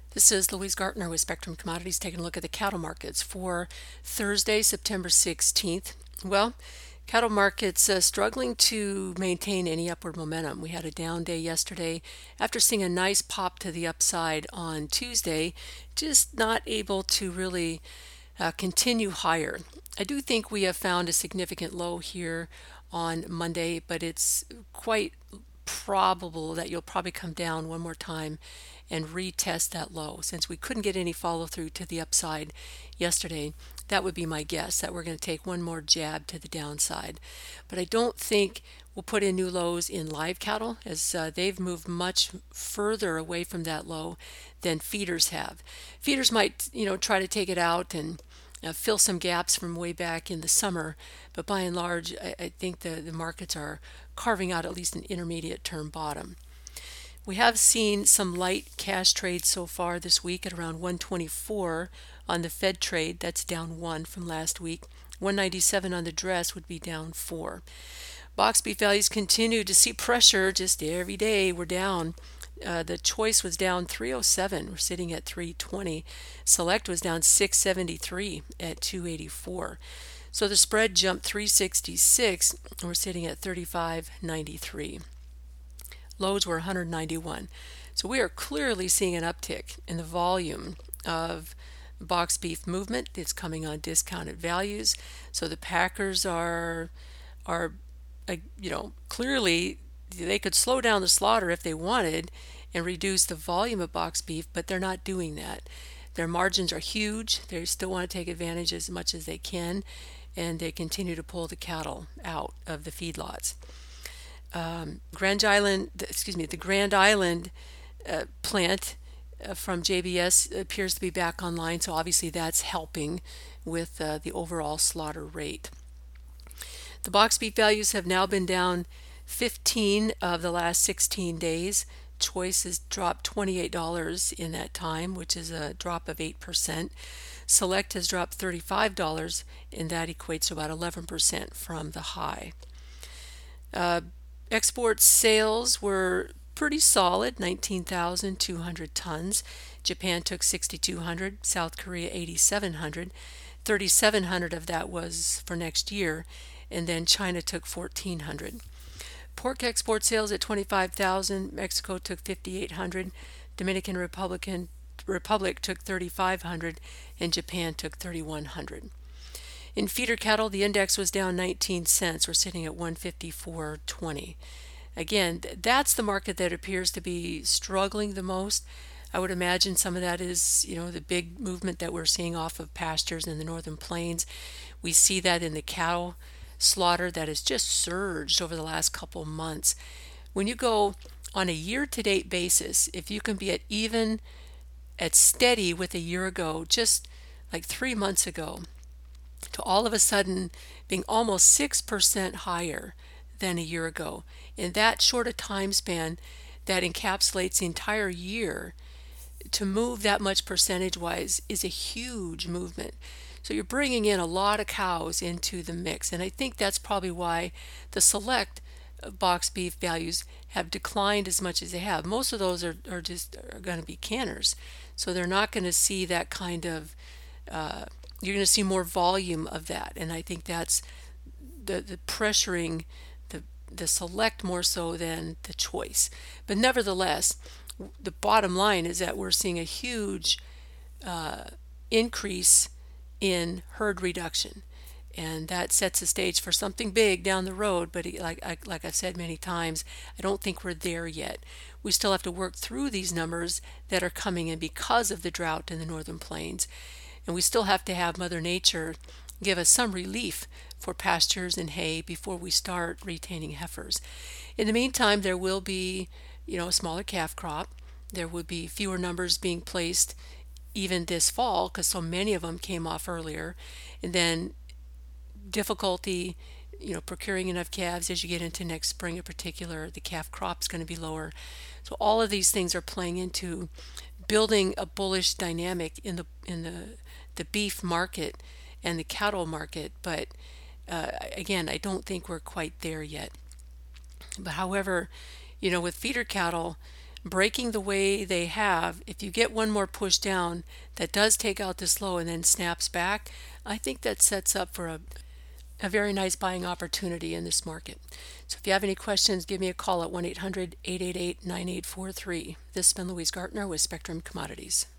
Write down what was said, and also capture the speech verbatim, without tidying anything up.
This is Louise Gartner with Spectrum Commodities taking a look at the cattle markets for Thursday, September sixteenth. Well, cattle markets uh, struggling to maintain any upward momentum. We had a down day yesterday after seeing a nice pop to the upside on Tuesday, just not able to really uh, continue higher. I do think we have found a significant low here on Monday, but it's quite probable that you'll probably come down one more time and retest that low. Since we couldn't get any follow through to the upside yesterday, that would be my guess that we're going to take one more jab to the downside. But I don't think we'll put in new lows in live cattle as uh, they've moved much further away from that low than feeders have. Feeders might, you know, try to take it out and uh, fill some gaps from way back in the summer, but by and large, I, I think the, the markets are carving out at least an intermediate term bottom. We have seen some light cash trades so far this week at around one twenty-four on the Fed trade. That's down one from last week. one ninety-seven on the dress would be down four. Box beef values continue to see pressure just every day. We're down. Uh, the choice was down three oh seven. We're sitting at three twenty. Select was down six seventy-three at two eighty-four. So the spread jumped three sixty-six. And we're sitting at thirty-five ninety-three. Lows were one ninety-one. So we are clearly seeing an uptick in the volume of box beef movement. It's coming on discounted values. So the packers are are uh, you know, clearly they could slow down the slaughter if they wanted and reduce the volume of box beef, but they're not doing that. Their margins are huge. They still want to take advantage as much as they can, and they continue to pull the cattle out of the feedlots. Um, Grand Island, excuse me, the Grand Island uh, plant uh, from J B S appears to be back online, so obviously that's helping with uh, the overall slaughter rate. The box beef values have now been down fifteen of the last sixteen days. Choice has dropped twenty-eight dollars in that time, which is a drop of eight percent. Select has dropped thirty-five dollars, and that equates to about eleven percent from the high. Uh, export sales were pretty solid, nineteen thousand two hundred tons. Japan took six thousand two hundred, South Korea eight thousand seven hundred. three thousand seven hundred of that was for next year, and then China took fourteen hundred. Pork export sales at twenty-five thousand, Mexico took five thousand eight hundred, Dominican Republican Republic took three thousand five hundred, and Japan took three thousand one hundred. In feeder cattle, the index was down nineteen cents. We're sitting at one fifty-four twenty. Again, that's the market that appears to be struggling the most. I would imagine some of that is, you know, the big movement that we're seeing off of pastures in the northern plains. We see that in the cattle slaughter that has just surged over the last couple of months. When you go on a year-to-date basis, if you can be at even, at steady with a year ago, just like three months ago, to all of a sudden being almost six percent higher than a year ago. In that short a time span that encapsulates the entire year, to move that much percentage-wise is a huge movement. So you're bringing in a lot of cows into the mix, and I think that's probably why the select box beef values have declined as much as they have. Most of those are, are just are going to be canners, so they're not going to see that kind of uh, you're going to see more volume of that, and I think that's the, the pressuring the the select more so than the choice. But nevertheless, the bottom line is that we're seeing a huge uh, increase in herd reduction, and that sets the stage for something big down the road. But like I, like I've said many times, I don't think we're there yet. We still have to work through these numbers that are coming in because of the drought in the northern plains, and we still have to have Mother Nature give us some relief for pastures and hay before we start retaining heifers. In the meantime, there will be, you know, a smaller calf crop. There would be fewer numbers being placed even this fall because so many of them came off earlier, and then difficulty, you know, procuring enough calves as you get into next spring in particular. The calf crop's going to be lower. So all of these things are playing into building a bullish dynamic in the in the the beef market and the cattle market, but uh, again, I don't think we're quite there yet. But however, you know, with feeder cattle, breaking the way they have, if you get one more push down that does take out this low and then snaps back, I think that sets up for a, a very nice buying opportunity in this market. So if you have any questions, give me a call at one eight hundred, eight eight eight, nine eight four three. This has been Louise Gartner with Spectrum Commodities.